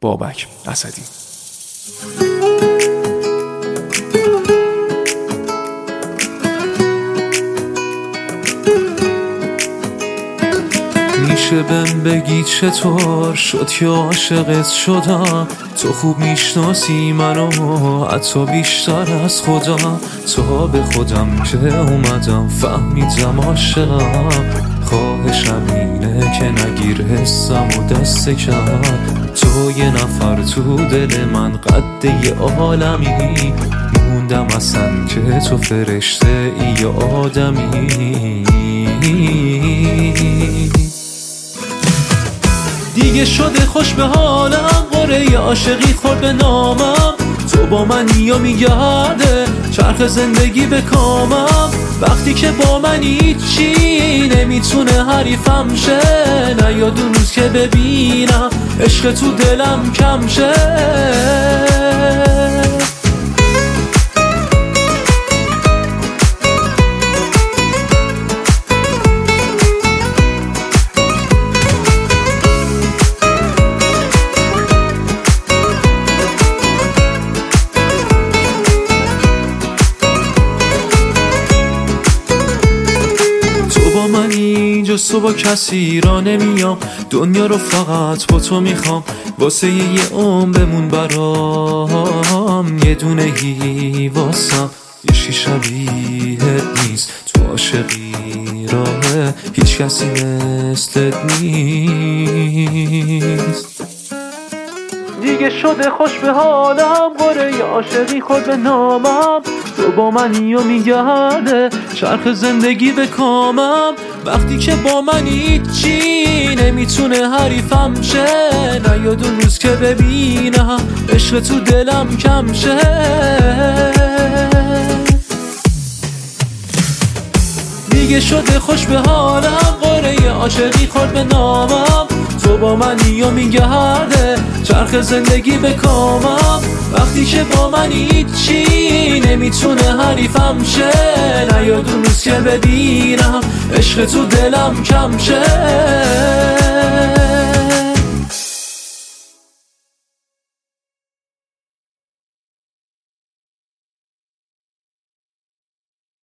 بابک اسدی. میشه بهم بگی چطور شد که عاشقت شدم؟ تو خوب میشناسی منو حتی بیشتر از خودم. تا به خودم که اومدم فهمیدم عاشقم. خواهشم اینه که نگیر حسم و دست کم. تو یه نفر تو دل من قد یه عالمی. موندم اصلا که تو فرشته ای یا آدمی. دیگه شده خوش به حالم، قره عاشقی خورد به نامم. تو با من یا میگرده چرخ زندگی به کامم. وقتی که با من هیچی نمیتونه حریفم شه. نیاد اون روز که ببینم عشق تو دلم کم شه. من اینجا با کسی را نمیام. دنیا رو فقط با تو میخوام. واسه یه عمر بمون برام. یه دونه واسم یه شبیهت نیست. تو عاشقی راهه هیچ کسی مثلت نیست. دیگه شده خوش به حالم، قره عاشقی خود به نامم. تو با منی و میگرده چرخ زندگی به کامم. وقتی که با من هیچی نمیتونه حریفم شه. نیاد اون روز که ببینم عشق تو دلم کم شه. دیگه شده خوش به حالم، قره عاشقی خورد به نامم. تو با منی و میگرده چرخ زندگی به کامم. وقتی که با من هیچی نمیتونه حریفم شه. نیاد اون روز که ببینم عشق تو دلم کم شه.